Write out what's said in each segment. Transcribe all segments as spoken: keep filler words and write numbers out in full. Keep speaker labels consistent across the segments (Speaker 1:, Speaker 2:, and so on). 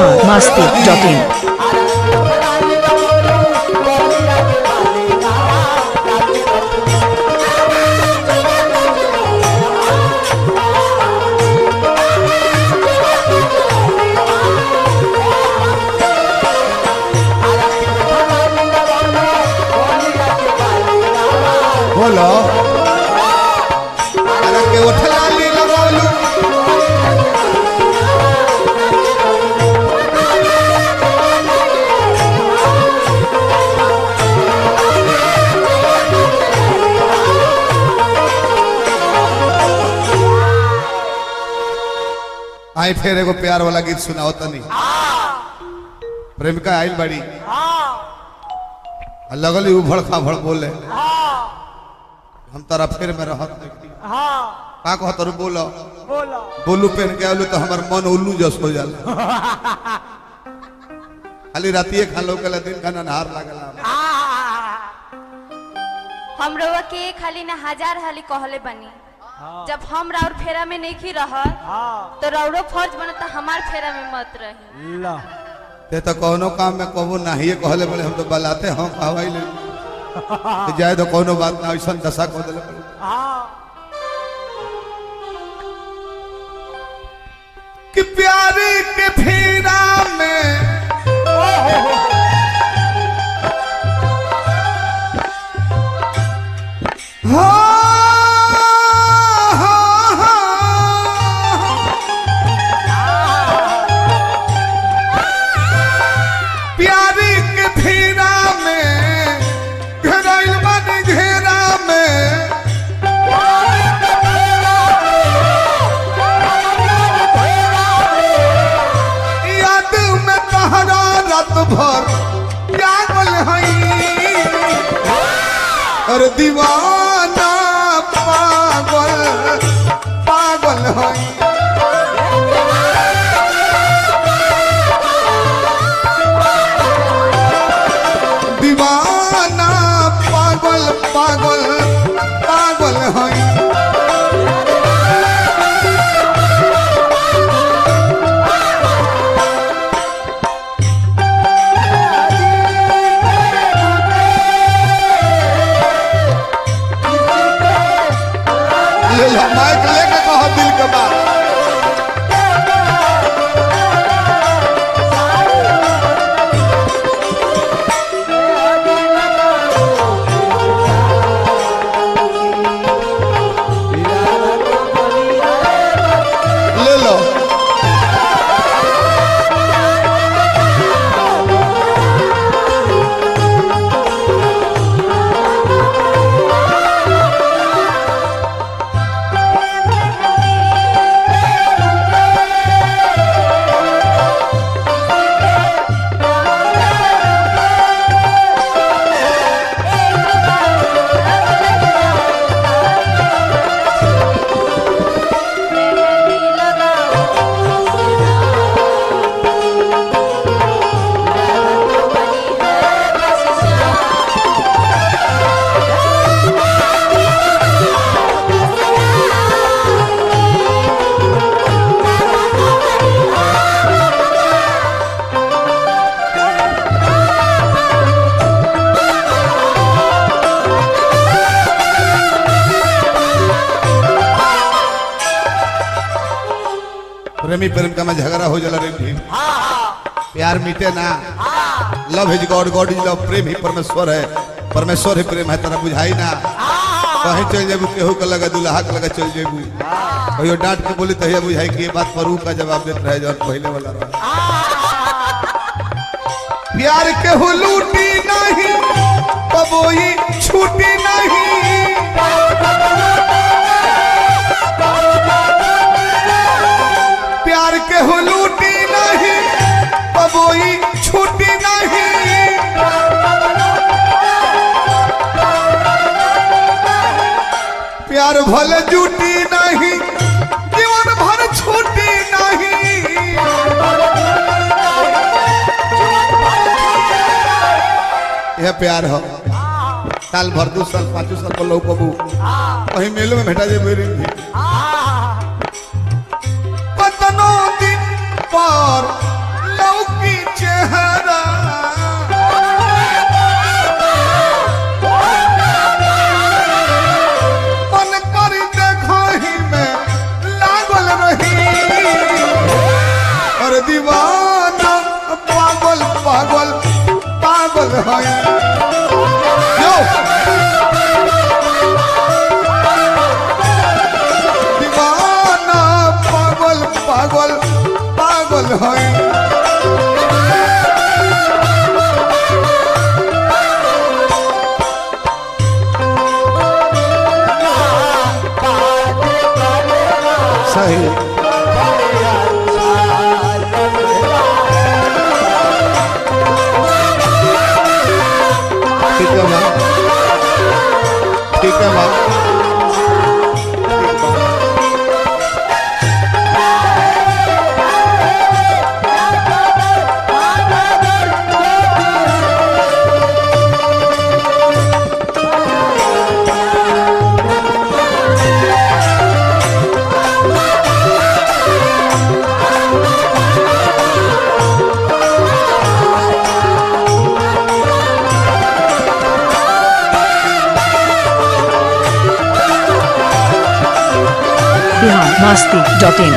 Speaker 1: Bihar Masti dot in.
Speaker 2: बोलो अरे के उठला ली लगौलू आई फिर एगो प्यार वाला गीत सुनाओ तनी। प्रेमिका आइल बड़ी लगली उभड़ खाभड़ बोले हम तारा फिर में रहत का कह तर बोलो बोलो बोलू पहन के आलू तो हमार मन उल्लू जस हो जाला खाली रातिए खा लो के दिन खाना नहार लागला
Speaker 3: हम रवा के खाली ना हजार हाली कहले बनी जब हम राउर फेरा में नहीं खी रह तो राउरो फर्ज बनता हमार फेरा में मत रही
Speaker 2: ला ते तो कोनो काम में कबो नहीं कहले बोले हम तो बलाते हम कहवाई ले तो जाए तो कोनो बात ना ऐसा दशा को दे कि प्यारे के फेरा में हाँ भर पागल हई और दीवाना पागल पागल हई दीवाना पागल पागल पागल हई माइक लेके कहो दिल के बात ले लो प्रेमी प्रेम का में झगड़ा हो जाला रे भी प्यार मिटे ना love is God God is love प्रेम ही परमेश्वर है परमेश्वर ही प्रेम है तेरा बुझाई ना कहीं चल जेबू केहू के लगा दुल्हा के लगा चल जेबू कहियो डांट के बोली तहिया बुझाई कि ये बात पर का जवाब देत रहे जब पहले वाला रहा प्यार के हो लूटी नहीं कबोई छूटी नहीं प्यार के हो लूटी नहीं कबोई छूटी नहीं प्यार भले झूठी नहीं जीवन भर छूटी नहीं यह प्यार हो साल भर दो साल पाँच साल को लोग कबू कहीं मेलों में भेटा जाए मेरी कतनों दिन पर लौ अरे दीवाना पागल पागल पागल है यो दीवाना पागल पागल पागल है सही ठीक है माँ ठीक है माँ
Speaker 1: मस्ती डॉट इन।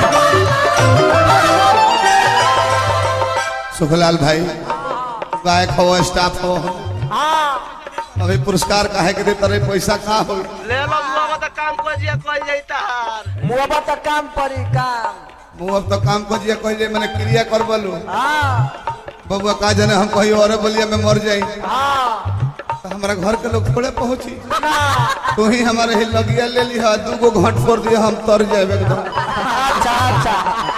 Speaker 2: सुखलाल भाई गायक हो स्टाफ हो अभी पुरस्कार काहे के देता रहे पैसा का हो
Speaker 4: ले लो मुआ तो काम को जिया कोई जाता हार
Speaker 5: मुआ तो काम परी काम
Speaker 2: मुँह अब तो काम को जिया कोई मैंने क्रिया कर बोलू
Speaker 5: हाँ
Speaker 2: बबुआ का जने हम कहीं और बोलिए मैं मर जाई
Speaker 5: हाँ
Speaker 2: तो हमारा घर के लोग थोड़े पहुंची तू ही हमारे ही लगिया ले लिया दू गो घंट फोड़ दिया हम तर जाए एकदम
Speaker 5: अच्छा अच्छा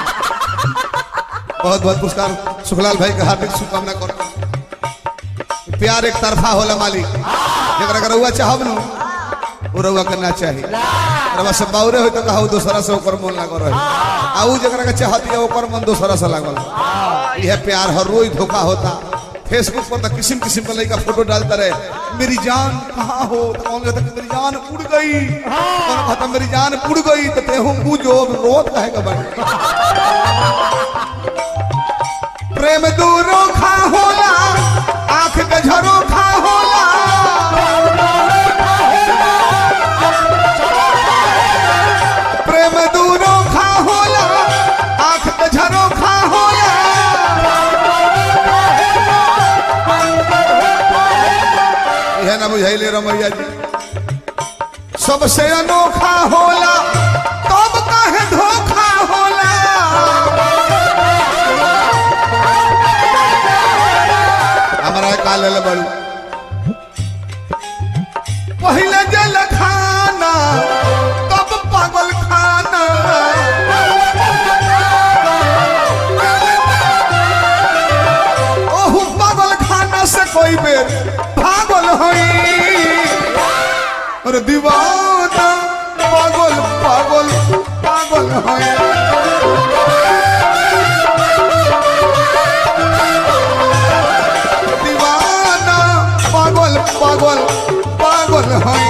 Speaker 2: बहुत बहुत पुरस्कार सुखलाल भाई का हार्दिक शुभकामना करता प्यार एक तरफा होला मालिक जरा अगर रउआ चाहब नु वो रउआ करना चाहिए रउआ से बाउरे हो तो कहू दूसरा से ओकर मन लागल रहे आ उ जरा के चाहती है ओकर मन दूसरा से लागल यह प्यार हर रोज धोखा होता फेसबुक पर तो किस्म किस्म का लड़का फोटो डालता रहे मेरी जान कहाँ हो तो कौन कहता मेरी जान उड़ गई कौन कहता मेरी जान उड़ गई तो तेहू पूजो रोत कहेगा बड़ी प्रेम दूरो खा होला आंख के झरो खा होला प्रेम दूरो खा होला आंख के झरो खा होला यह ना बुझाइले रमैया जी सबसे अनोखा होला तब काहे धोखा होला हमारा काल ले बड़ू पहले जल खाना तब पागल खाना ओहू पागल खाना से कोई बेर पागल होई और दीवाना पागल पागल पागल होई दीवाना पागल पागल पागल होई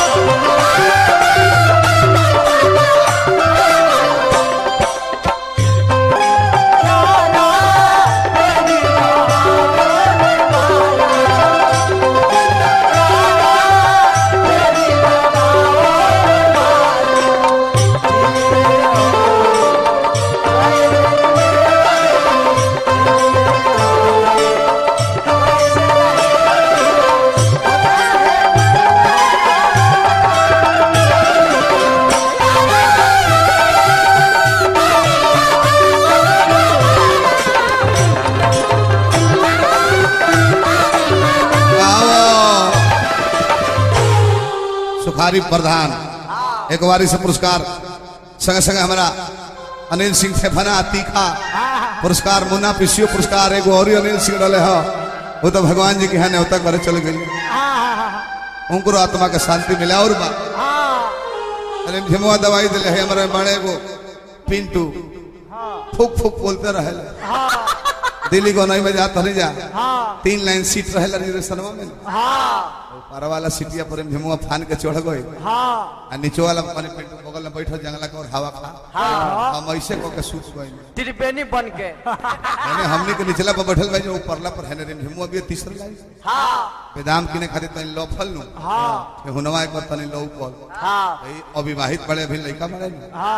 Speaker 2: सुखारी प्रधान एक बारी से पुरस्कार संगे संगे हमारा अनिल सिंह फेफना तीखा पुरस्कार मुन्ना पिसियो पुरस्कार एगो और अनिल सिंह रहे हो वो तो भगवान जी की है न्योता करे चल गई उनको आत्मा के शांति मिला और बा अरे झिमुआ दवाई दिले है हमारे बड़े को पिंटू फूक फूक बोलते रहे दिल्ली को नहीं में जाता नहीं जा तीन लाइन सीट रहे रिजर्वेशन में पार वाला सीटिया पर झिमुआ फान के चढ़ गई आ नीचे वाला पानी पिंटू बगल में बैठो जंगला के और हवा खा हम ऐसे को के सूत गई
Speaker 5: त्रिपेणी बन के
Speaker 2: मैंने हमने के निचला पर बैठल भाई जो ऊपरला पर है ने झिमुआ भी तीसरा लाई हां बेदाम किने खातिर तनी लोफल नु हां हुनवा एक बार तनी लो ऊपर हां भाई अविवाहित बड़े अभी लड़का बड़े हां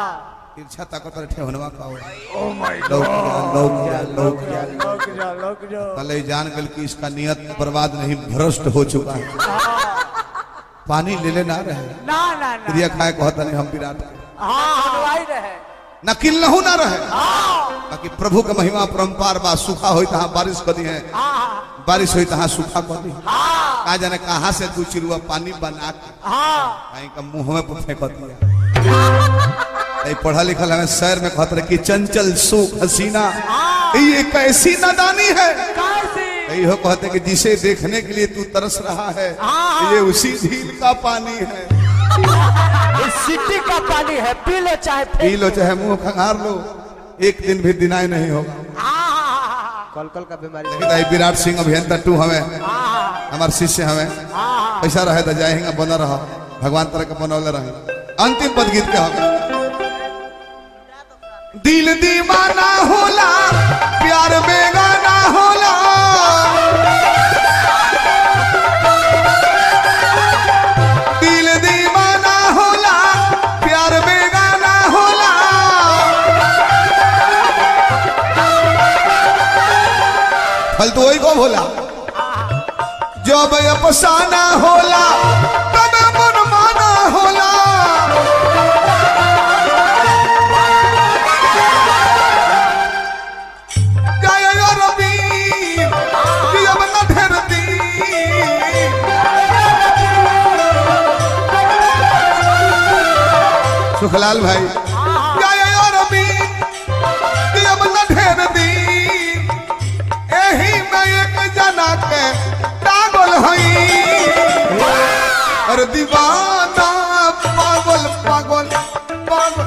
Speaker 2: इच्छा ताकत रखे होनवा का हो
Speaker 5: ओ माय
Speaker 2: लोग लोग लोग
Speaker 5: लोग जा लोग जा
Speaker 2: पहले जान गल कि इसका नियत बर्बाद नहीं भ्रष्ट हो चुका है पानी ले ले ना रहे
Speaker 5: ना ना ना
Speaker 2: क्रिया खाए कहता नहीं हम विराट
Speaker 5: हां हलवाई रहे
Speaker 2: नकिल नहु ना रहे ताकि प्रभु का महिमा परंपार बा सूखा होई तहां बारिश कदी है
Speaker 5: हां
Speaker 2: बारिश होई तहां सूखा कदी
Speaker 5: हां
Speaker 2: का जाने कहां से दू चिरुआ पानी बना के
Speaker 5: हां
Speaker 2: कहीं का मुंह में फेंक दिया नहीं पढ़ा लिखा हमें शहर में कहते रहे कि चंचल सुख हसीना ये कैसी नादानी है
Speaker 5: कैसी
Speaker 2: यही कहते कि जिसे देखने के लिए तू तरस रहा है ये उसी झील का पानी है
Speaker 5: इस सिटी का पानी है पी लो चाहे
Speaker 2: पी लो चाहे मुंह खंगार लो एक दिन भी दिनाई नहीं होगा
Speaker 5: कल कल का बीमारी
Speaker 2: लेकिन विराट सिंह अभियंता टू हमें हमारे शिष्य हमें पैसा रहे तो जाएगा बना रहा भगवान तरह का बनौले रहे अंतिम पद गीत के होगा दिल दीवाना होला प्यार बेगाना होला दिल दीवाना होला प्यार बेगाना होला फल तो वही को बोला जब अफसाना होला तब मनमाना होला सुखलाल भाई अब न ढेर दी एही में एक जना के पागल हई और दीवाना पागल पागल पागल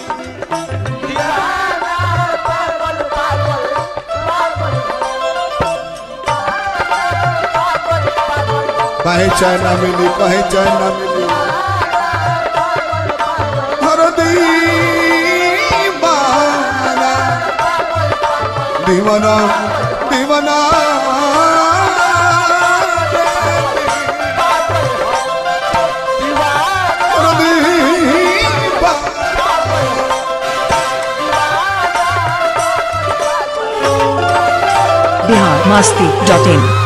Speaker 2: कहीं चैन ना मिली कहीं चैन ना मिली दीवाना दीवाना
Speaker 1: बिहार मस्ती डॉट इन